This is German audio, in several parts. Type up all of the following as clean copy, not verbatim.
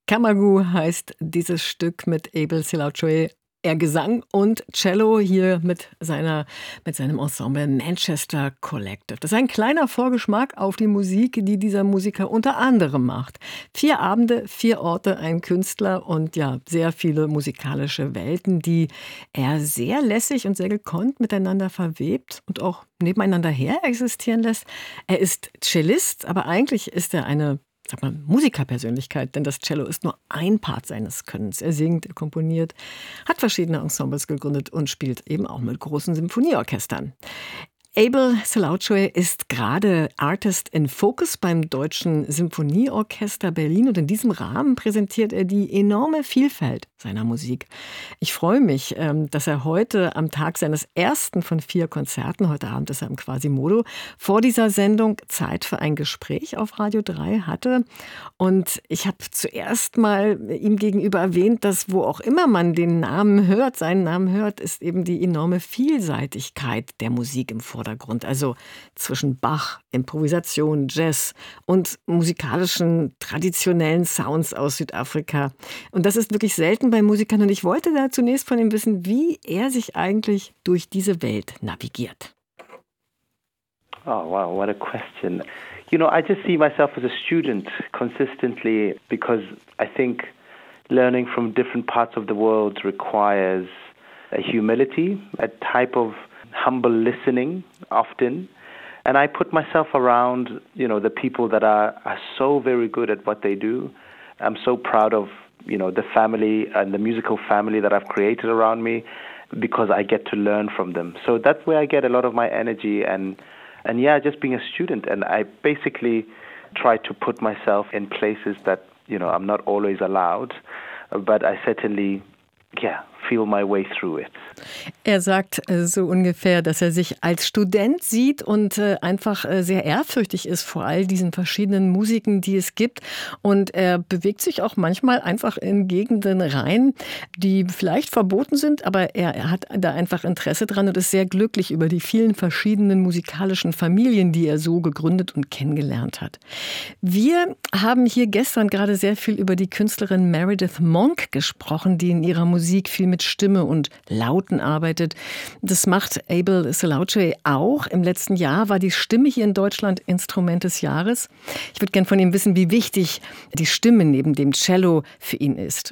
Kamagu heißt dieses Stück mit Abel Silauchoe. Er Gesang und Cello hier mit seinem Ensemble Manchester Collective. Das ist ein kleiner Vorgeschmack auf die Musik, die dieser Musiker unter anderem macht. 4 Abende, 4 Orte, ein Künstler und ja, sehr viele musikalische Welten, die er sehr lässig und sehr gekonnt miteinander verwebt und auch nebeneinander her existieren lässt. Er ist Cellist, aber eigentlich ist er eine Musikerpersönlichkeit, denn das Cello ist nur ein Part seines Könnens. Er singt, er komponiert, hat verschiedene Ensembles gegründet und spielt eben auch mit großen Symphonieorchestern. Abel Silauchoe ist gerade Artist in Focus beim Deutschen Symphonieorchester Berlin und in diesem Rahmen präsentiert er die enorme Vielfalt seiner Musik. Ich freue mich, dass er heute am Tag seines ersten von 4 Konzerten, heute Abend ist er im Quasimodo, vor dieser Sendung Zeit für ein Gespräch auf Radio 3 hatte. Und ich habe zuerst mal ihm gegenüber erwähnt, dass wo auch immer man den Namen hört, seinen Namen hört, ist eben die enorme Vielseitigkeit der Musik im Vordergrund. Also zwischen Bach, Improvisation, Jazz und musikalischen traditionellen Sounds aus Südafrika. Und das ist wirklich selten bei Musikern. Und ich wollte da zunächst von ihm wissen, wie er sich eigentlich durch diese Welt navigiert. Oh, wow, what a question. You know, I just see myself as a student consistently because I think learning from different parts of the world requires a humility, a type of humble listening often. And I put myself around, the people that are so very good at what they do. I'm so proud of, the family and the musical family that I've created around me because I get to learn from them. So that's where I get a lot of my energy and yeah, just being a student. And I basically try to put myself in places that, I'm not always allowed, but I certainly, feel my way through it. Er sagt so ungefähr, dass er sich als Student sieht und einfach sehr ehrfürchtig ist vor all diesen verschiedenen Musiken, die es gibt. Und er bewegt sich auch manchmal einfach in Gegenden rein, die vielleicht verboten sind, aber er hat da einfach Interesse dran und ist sehr glücklich über die vielen verschiedenen musikalischen Familien, die er so gegründet und kennengelernt hat. Wir haben hier gestern gerade sehr viel über die Künstlerin Meredith Monk gesprochen, die in ihrer Musik viel mit Stimme und Lauten arbeitet. Das macht Abel Silauchoe auch. Im letzten Jahr war die Stimme hier in Deutschland Instrument des Jahres. Ich würde gerne von ihm wissen, wie wichtig die Stimme neben dem Cello für ihn ist.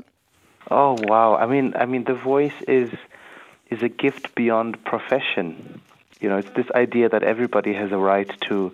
Oh wow! I mean, the voice is a gift beyond profession. It's this idea that everybody has a right to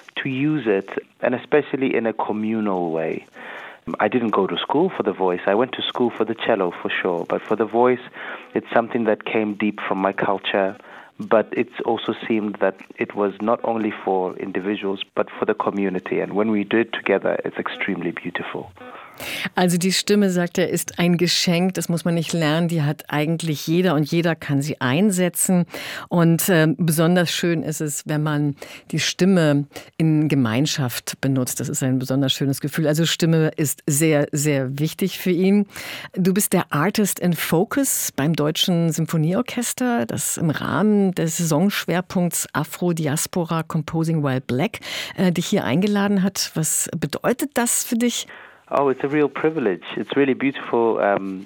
use it, and especially in a communal way. I didn't go to school for the voice. I went to school for the cello, for sure. But for the voice, it's something that came deep from my culture. But it also seemed that it was not only for individuals, but for the community. And when we do it together, it's extremely beautiful. Also die Stimme, sagt er, ist ein Geschenk, das muss man nicht lernen, die hat eigentlich jeder und jeder kann sie einsetzen. Und besonders schön ist es, wenn man die Stimme in Gemeinschaft benutzt. Das ist ein besonders schönes Gefühl. Also Stimme ist sehr, sehr wichtig für ihn. Du bist der Artist in Focus beim Deutschen Symphonieorchester, das im Rahmen des Saisonschwerpunkts Afro-Diaspora Composing While Black dich hier eingeladen hat. Was bedeutet das für dich? Oh, it's a real privilege. It's really beautiful,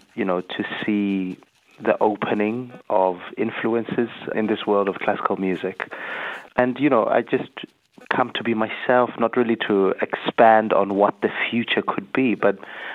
to see the opening of influences in this world of classical music. And, I just come to be myself, not really to expand on what the future could be, but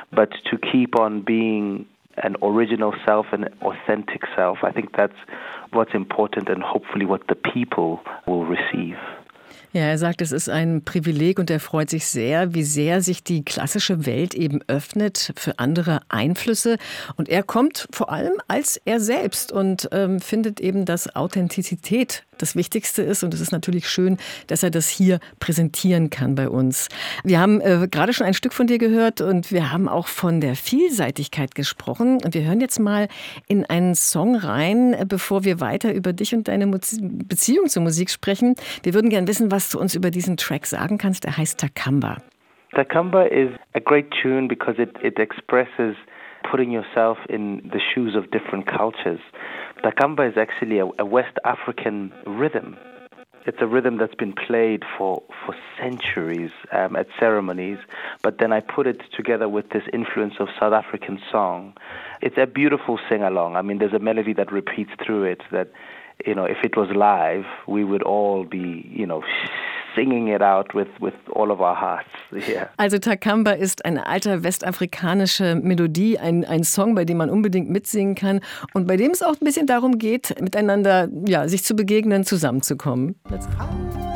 to keep on being an original self, an authentic self. I think that's what's important and hopefully what the people will receive. Ja, er sagt, es ist ein Privileg und er freut sich sehr, wie sehr sich die klassische Welt eben öffnet für andere Einflüsse. Und er kommt vor allem als er selbst und findet eben, dass Authentizität das Wichtigste ist. Und es ist natürlich schön, dass er das hier präsentieren kann bei uns. Wir haben gerade schon ein Stück von dir gehört und wir haben auch von der Vielseitigkeit gesprochen. Und wir hören jetzt mal in einen Song rein, bevor wir weiter über dich und deine Beziehung zur Musik sprechen. Wir würden gerne wissen, was du uns über diesen Track sagen kannst. Er heißt Takamba. Takamba is a great tune because it expresses putting yourself in the shoes of different cultures. Takamba is actually a West African rhythm. It's a rhythm that's been played for centuries at ceremonies, but then I put it together with this influence of South African song. It's a beautiful sing-along. I mean, there's a melody that repeats through it that, if it was live, we would all be, singing it out with all of our hearts. Yeah. Also Takamba ist eine alte westafrikanische Melodie, ein Song, bei dem man unbedingt mitsingen kann und bei dem es auch ein bisschen darum geht, miteinander sich zu begegnen, zusammenzukommen. Let's go.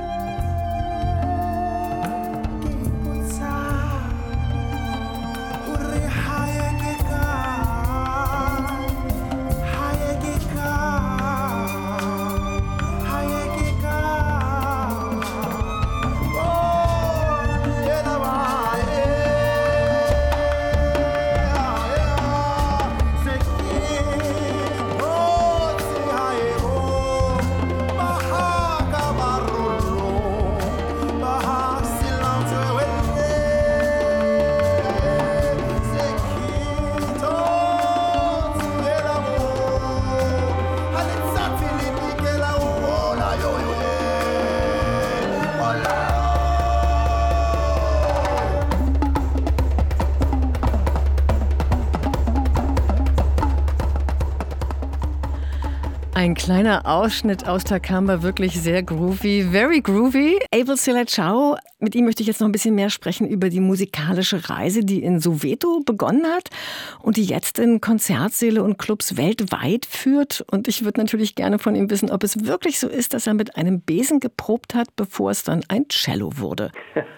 Ein kleiner Ausschnitt aus Takamba, wirklich sehr groovy, very groovy. Abel Seleção, mit ihm möchte ich jetzt noch ein bisschen mehr sprechen über die musikalische Reise, die in Soweto begonnen hat und die jetzt in Konzertsäle und Clubs weltweit führt. Und ich würde natürlich gerne von ihm wissen, ob es wirklich so ist, dass er mit einem Besen geprobt hat, bevor es dann ein Cello wurde.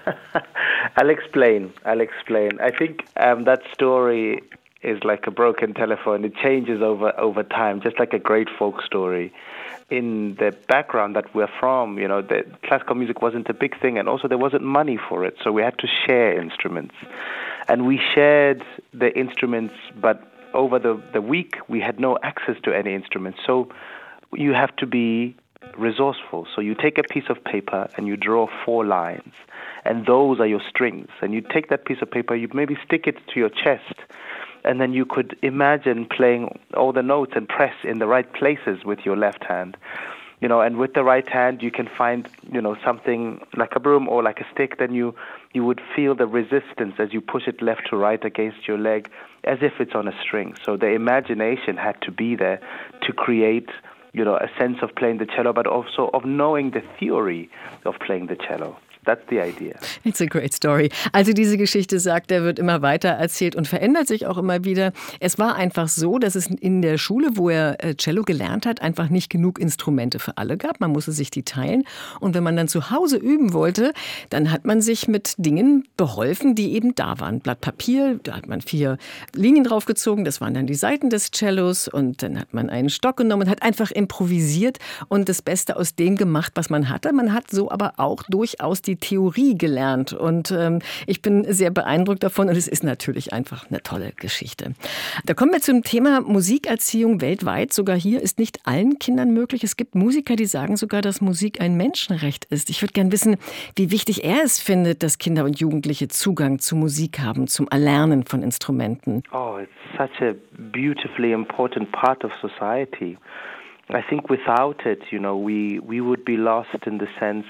I'll explain. I think that story is like a broken telephone. It changes over time, just like a great folk story. In the background that we're from, the classical music wasn't a big thing, and also there wasn't money for it, so we had to share instruments. And we shared the instruments, but over the week, we had no access to any instruments. So you have to be resourceful. So you take a piece of paper and you draw 4 lines, and those are your strings. And you take that piece of paper, you maybe stick it to your chest, and then you could imagine playing all the notes and press in the right places with your left hand. And with the right hand, you can find, something like a broom or like a stick. Then you would feel the resistance as you push it left to right against your leg, as if it's on a string. So the imagination had to be there to create, a sense of playing the cello, but also of knowing the theory of playing the cello. That's the idea. It's a great story. Also diese Geschichte, sagt er, wird immer weiter erzählt und verändert sich auch immer wieder. Es war einfach so, dass es in der Schule, wo er Cello gelernt hat, einfach nicht genug Instrumente für alle gab. Man musste sich die teilen. Und wenn man dann zu Hause üben wollte, dann hat man sich mit Dingen beholfen, die eben da waren. Blatt Papier, da hat man 4 Linien draufgezogen. Das waren dann die Seiten des Cellos. Und dann hat man einen Stock genommen und hat einfach improvisiert und das Beste aus dem gemacht, was man hatte. Man hat so aber auch durchaus die Theorie gelernt und ich bin sehr beeindruckt davon und es ist natürlich einfach eine tolle Geschichte. Da kommen wir zum Thema Musikerziehung weltweit. Sogar hier ist nicht allen Kindern möglich. Es gibt Musiker, die sagen sogar, dass Musik ein Menschenrecht ist. Ich würde gerne wissen, wie wichtig er es findet, dass Kinder und Jugendliche Zugang zu Musik haben, zum Erlernen von Instrumenten. Oh, it's such a beautifully important part of society. I think without it, we would be lost in the sense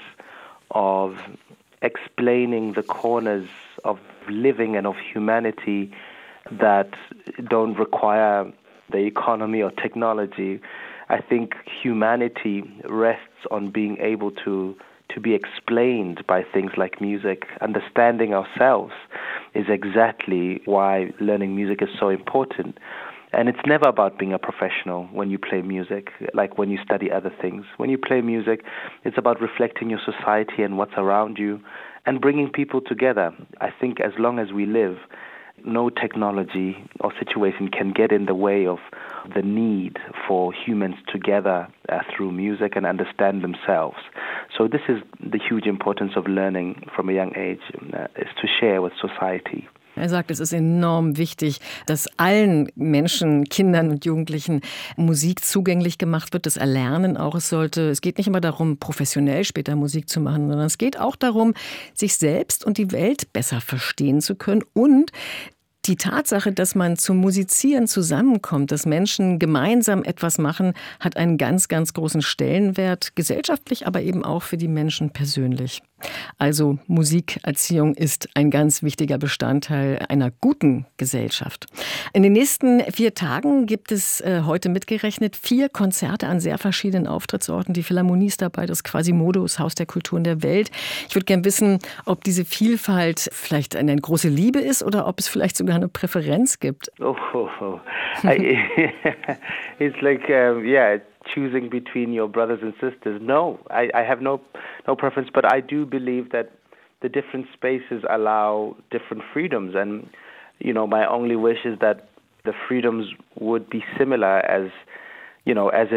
of explaining the corners of living and of humanity that don't require the economy or technology. I think humanity rests on being able to be explained by things like music. Understanding ourselves is exactly why learning music is so important. And it's never about being a professional when you play music, like when you study other things. When you play music, it's about reflecting your society and what's around you and bringing people together. I think as long as we live, no technology or situation can get in the way of the need for humans together through music and understand themselves. So this is the huge importance of learning from a young age, is to share with society. Er sagt, es ist enorm wichtig, dass allen Menschen, Kindern und Jugendlichen Musik zugänglich gemacht wird, das Erlernen auch. Es geht nicht immer darum, professionell später Musik zu machen, sondern es geht auch darum, sich selbst und die Welt besser verstehen zu können und Die Tatsache, dass man zum Musizieren zusammenkommt, dass Menschen gemeinsam etwas machen, hat einen ganz, ganz großen Stellenwert, gesellschaftlich, aber eben auch für die Menschen persönlich. Also Musikerziehung ist ein ganz wichtiger Bestandteil einer guten Gesellschaft. In den nächsten 4 Tagen gibt es heute mitgerechnet 4 Konzerte an sehr verschiedenen Auftrittsorten. Die Philharmonie ist dabei, das Quasimodo, das Haus der Kulturen der Welt. Ich würde gerne wissen, ob diese Vielfalt vielleicht eine große Liebe ist oder ob es vielleicht sogar eine Präferenz gibt. It's like, choosing between your brothers and sisters. No, I have no preference, but I do believe that the different spaces allow different freedoms. And, my only wish is that the freedoms would be similar as in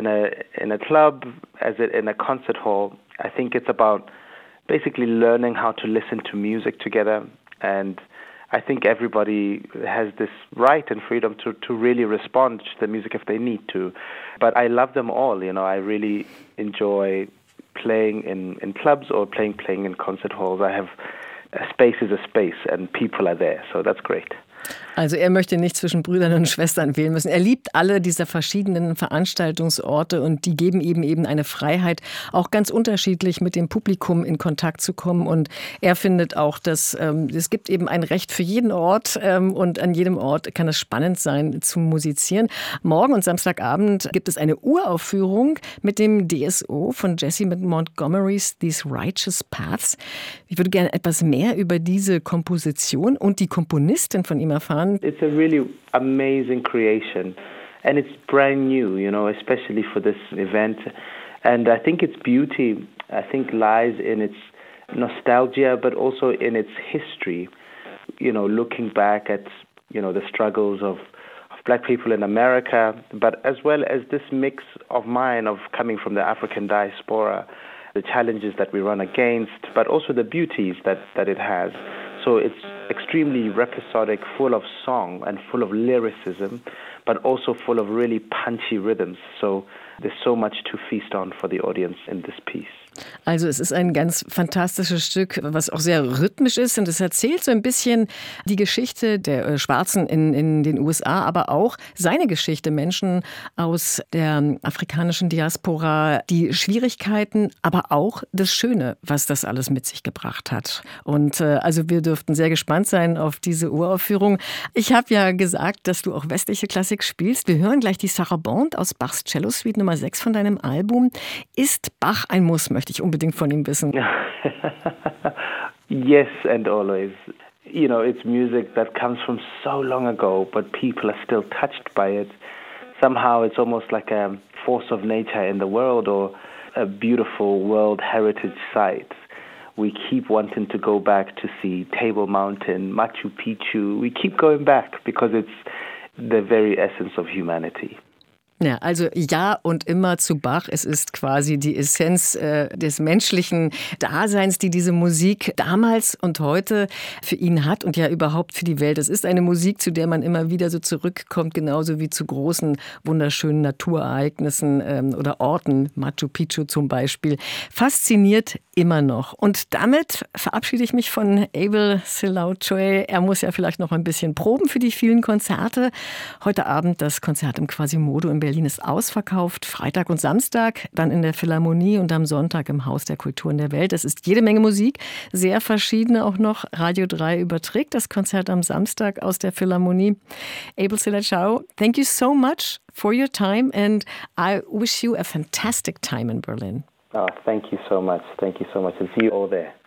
a club, as in a concert hall. I think it's about basically learning how to listen to music together, and I think everybody has this right and freedom to really respond to the music if they need to. But I love them all, I really enjoy playing in clubs or playing in concert halls. I have a space is a space and people are there, so that's great. Also er möchte nicht zwischen Brüdern und Schwestern wählen müssen. Er liebt alle dieser verschiedenen Veranstaltungsorte und die geben eben eine Freiheit, auch ganz unterschiedlich mit dem Publikum in Kontakt zu kommen. Und er findet auch, dass es gibt eben ein Recht für jeden Ort und an jedem Ort kann es spannend sein zu musizieren. Morgen und Samstagabend gibt es eine Uraufführung mit dem DSO von Jessie Montgomerys These Righteous Paths. Ich würde gerne etwas mehr über diese Komposition und die Komponistin von ihm erfahren. It's a really amazing creation, and it's brand new, especially for this event. And I think its beauty, lies in its nostalgia, but also in its history. Looking back at, the struggles of Black people in America, but as well as this mix of mine of coming from the African diaspora, the challenges that we run against, but also the beauties that it has. So it's extremely rhapsodic, full of song and full of lyricism, but also full of really punchy rhythms. So there's so much to feast on for the audience in this piece. Also es ist ein ganz fantastisches Stück, was auch sehr rhythmisch ist und es erzählt so ein bisschen die Geschichte der Schwarzen in den USA, aber auch seine Geschichte, Menschen aus der afrikanischen Diaspora, die Schwierigkeiten, aber auch das Schöne, was das alles mit sich gebracht hat. Und also wir dürften sehr gespannt sein auf diese Uraufführung. Ich habe ja gesagt, dass du auch westliche Klassik spielst. Wir hören gleich die Sarabande aus Bachs Cello Suite Nummer 6 von deinem Album. Ist Bach ein Muss, möchte ich unbedingt von ihm wissen. Yes, and always. It's music that comes from so long ago, but people are still touched by it. Somehow it's almost like a force of nature in the world or a beautiful World Heritage site. We keep wanting to go back to see Table Mountain, Machu Picchu. We keep going back because it's the very essence of humanity. Ja, also ja und immer zu Bach. Es ist quasi die Essenz des menschlichen Daseins, die diese Musik damals und heute für ihn hat und ja überhaupt für die Welt. Es ist eine Musik, zu der man immer wieder so zurückkommt, genauso wie zu großen, wunderschönen Naturereignissen oder Orten, Machu Picchu zum Beispiel. Fasziniert immer noch. Und damit verabschiede ich mich von Abel Silauchoe. Er muss ja vielleicht noch ein bisschen proben für die vielen Konzerte. Heute Abend das Konzert im Quasimodo in Berlin ist ausverkauft. Freitag und Samstag dann in der Philharmonie und am Sonntag im Haus der Kulturen der Welt. Es ist jede Menge Musik, sehr verschiedene auch noch. Radio 3 überträgt das Konzert am Samstag aus der Philharmonie. Abel Silauchoe, thank you so much for your time and I wish you a fantastic time in Berlin. Oh, thank you so much. Thank you so much and see you all there.